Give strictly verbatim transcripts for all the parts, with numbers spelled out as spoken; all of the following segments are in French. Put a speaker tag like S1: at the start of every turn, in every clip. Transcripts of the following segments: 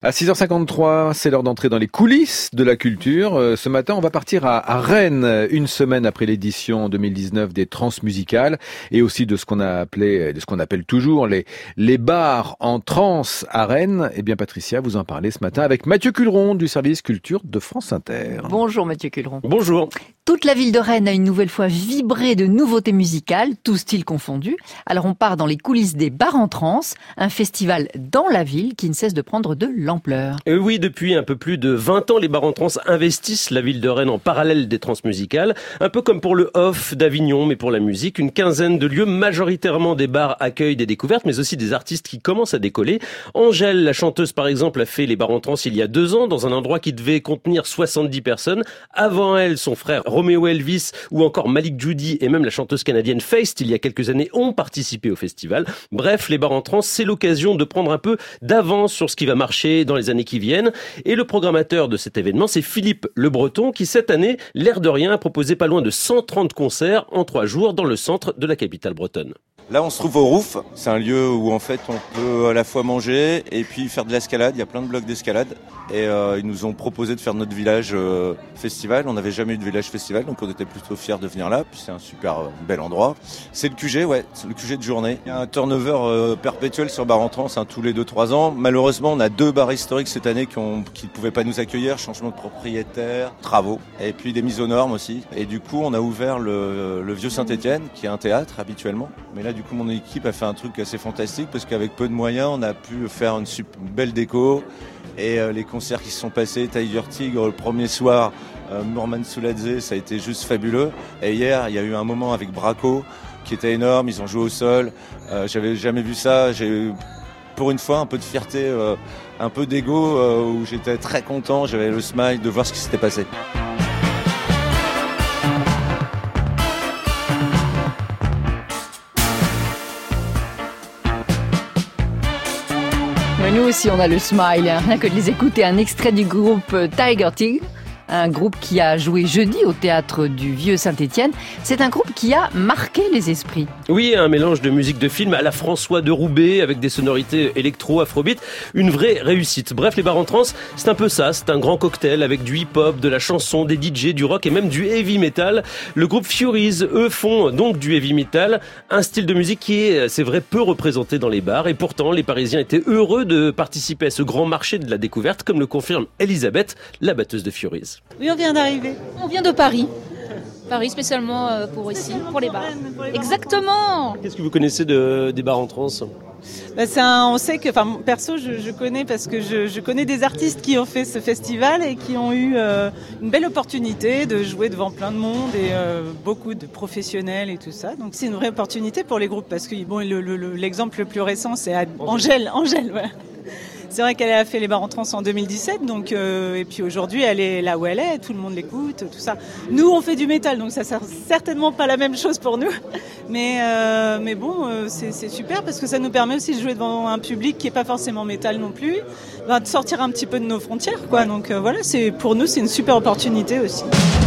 S1: À six heures cinquante-trois, c'est l'heure d'entrer dans les coulisses de la culture. Euh, ce matin, on va partir à, à Rennes, une semaine après l'édition deux mille dix-neuf des Transmusicales et aussi de ce qu'on a appelé, de ce qu'on appelle toujours les, les bars en trans à Rennes. Eh bien, Patricia, vous en parlez ce matin avec Mathieu Culeron du service culture de France Inter.
S2: Bonjour Mathieu Culeron.
S3: Bonjour.
S2: Toute la ville de Rennes a une nouvelle fois vibré de nouveautés musicales, tous styles confondus. Alors on part dans les coulisses des bars en trans, un festival dans la ville qui ne cesse de prendre de l'ampleur.
S3: Et oui, depuis un peu plus de vingt ans, les bars en trans investissent la ville de Rennes en parallèle des transmusicales. Un peu comme pour le Off d'Avignon, mais pour la musique. Une quinzaine de lieux, majoritairement des bars, accueillent des découvertes, mais aussi des artistes qui commencent à décoller. Angèle, la chanteuse par exemple, a fait les bars en trans il y a deux ans, dans un endroit qui devait contenir soixante-dix personnes. Avant elle, son frère Roméo Elvis ou encore Malik Judy et même la chanteuse canadienne Feist, il y a quelques années, ont participé au festival. Bref, les bars en trans, c'est l'occasion de prendre un peu d'avance sur ce qui va marcher dans les années qui viennent. Et le programmateur de cet événement, c'est Philippe Le Breton, qui cette année, l'air de rien, a proposé pas loin de cent trente concerts en trois jours dans le centre de la capitale bretonne.
S4: Là, on se trouve au Roof. C'est un lieu où, en fait, on peut à la fois manger et puis faire de l'escalade. Il y a plein de blocs d'escalade. Et euh, ils nous ont proposé de faire notre village euh, festival. On n'avait jamais eu de village festival, donc on était plutôt fiers de venir là. Puis c'est un super euh, bel endroit. C'est le Q G, ouais. C'est le Q G de journée. Il y a un turnover euh, perpétuel sur bar en trans, hein, tous les deux trois ans. Malheureusement, on a deux bars historiques cette année qui ont, qui ne pouvaient pas nous accueillir. Changement de propriétaire, travaux. Et puis des mises aux normes aussi. Et du coup, on a ouvert le, le Vieux Saint-Étienne, qui est un théâtre habituellement. Mais là, du coup, mon équipe a fait un truc assez fantastique parce qu'avec peu de moyens, on a pu faire une, super, une belle déco. Et euh, les concerts qui se sont passés, Tiger Tigre le premier soir, euh, Mourman Souladze, ça a été juste fabuleux. Et hier, il y a eu un moment avec Braco qui était énorme, ils ont joué au sol. Euh, j'avais jamais vu ça. J'ai eu pour une fois un peu de fierté, euh, un peu d'ego, euh, où j'étais très content, j'avais le smile de voir ce qui s'était passé.
S2: Mais nous aussi on a le smile, hein. Rien que de les écouter. Un extrait du groupe Tiger Tigre, un groupe qui a joué jeudi au théâtre du Vieux Saint-Étienne. C'est un groupe qui a marqué les esprits.
S3: Oui, un mélange de musique de film à la François de Roubaix avec des sonorités électro, afrobeat, une vraie réussite. Bref, les bars en trans, c'est un peu ça, c'est un grand cocktail avec du hip-hop, de la chanson, des D J, du rock et même du heavy metal. Le groupe Furies, eux, font donc du heavy metal, un style de musique qui est, c'est vrai, peu représenté dans les bars et pourtant les Parisiens étaient heureux de participer à ce grand marché de la découverte, comme le confirme Elisabeth, la batteuse de Furies.
S5: Oui, on vient d'arriver.
S6: On vient de Paris. Paris spécialement pour ici, pour les bars. Pour les bars. Exactement.
S3: Qu'est-ce que vous connaissez de, des bars en trans ?
S5: Bah, c'est un, on sait que, enfin, perso, je, je connais parce que je, je connais des artistes qui ont fait ce festival et qui ont eu euh, une belle opportunité de jouer devant plein de monde et euh, beaucoup de professionnels et tout ça. Donc c'est une vraie opportunité pour les groupes parce que bon, le, le, le, l'exemple le plus récent, c'est Angèle. Angèle, voilà. C'est vrai qu'elle a fait les bars en trans en deux mille dix-sept, donc euh, et puis aujourd'hui elle est là où elle est, tout le monde l'écoute, tout ça. Nous on fait du métal, donc ça sert certainement pas la même chose pour nous, mais euh, mais bon euh, c'est, c'est super parce que ça nous permet aussi de jouer devant un public qui est pas forcément métal non plus, ben, de sortir un petit peu de nos frontières, quoi. Donc euh, voilà, c'est pour nous c'est une super opportunité aussi.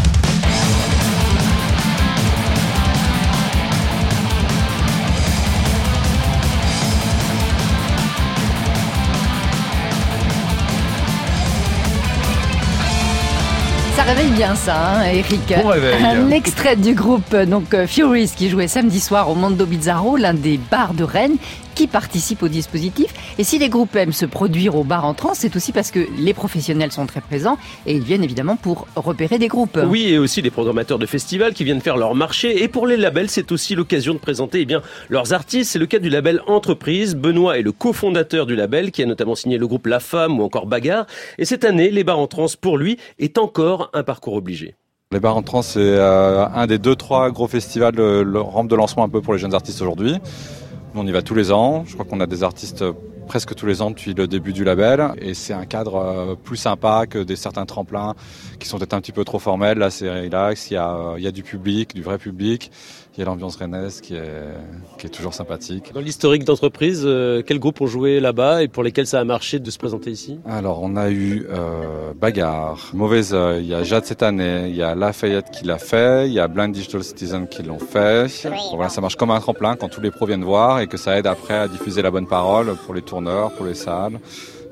S2: Ça réveille bien ça, hein, Eric.
S1: Bon réveil.
S2: Un extrait du groupe donc Furies qui jouait samedi soir au Mondo Bizzarro, l'un des bars de Rennes, qui participe au dispositif. Et si les groupes aiment se produire au bar en trans, c'est aussi parce que les professionnels sont très présents et ils viennent évidemment pour repérer des groupes.
S3: Oui, et aussi les programmateurs de festivals qui viennent faire leur marché. Et pour les labels, c'est aussi l'occasion de présenter eh bien, leurs artistes. C'est le cas du label Entreprise. Benoît est le cofondateur du label qui a notamment signé le groupe La Femme ou encore Bagarre. Et cette année, les bars en trans, pour lui, est encore un parcours obligé.
S7: Les bars en trans, c'est euh, un des deux, trois gros festivals, le, le rampe de lancement un peu pour les jeunes artistes aujourd'hui. On y va tous les ans. Je crois qu'on a des artistes presque tous les ans depuis le début du label. Et c'est un cadre plus sympa que des certains tremplins qui sont peut-être un petit peu trop formels. Là, c'est relax. Il y a, il y a du public, du vrai public. Il y a l'ambiance rennaise qui est, qui est toujours sympathique.
S3: Dans l'historique d'entreprise, euh, quels groupes ont joué là-bas et pour lesquels ça a marché de se présenter ici ?
S7: Alors, on a eu euh, Bagarre, Mauvais Oeil, il y a Jade cette année, il y a Lafayette qui l'a fait, il y a Blind Digital Citizen qui l'ont fait. Oui, bon, voilà, ça marche comme un tremplin quand tous les pros viennent voir et que ça aide après à diffuser la bonne parole pour les tourneurs, pour les salles.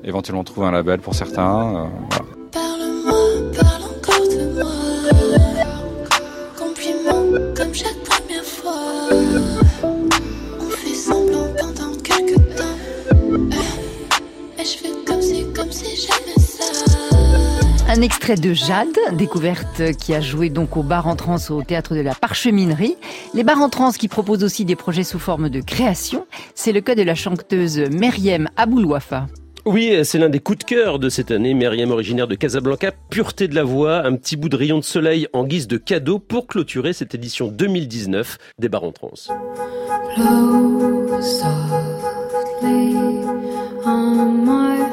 S7: éventuellement trouver un label pour certains. Euh, voilà.
S8: Parle-moi, parle encore de moi. Compliment comme chaque première fois. On fait semblant pendant quelques temps. Et je fais comme si, comme si j'aimais ça.
S2: Un extrait de Jade, découverte qui a joué donc au bar en trance au théâtre de la Parcheminerie. Les bars en trance qui proposent aussi des projets sous forme de création. C'est le cas de la chanteuse Meriem Aboulouafa.
S3: Oui, c'est l'un des coups de cœur de cette année. Meriem, originaire de Casablanca, pureté de la voix, un petit bout de rayon de soleil en guise de cadeau pour clôturer cette édition deux mille dix-neuf des bars en trance.
S8: Blow softly on my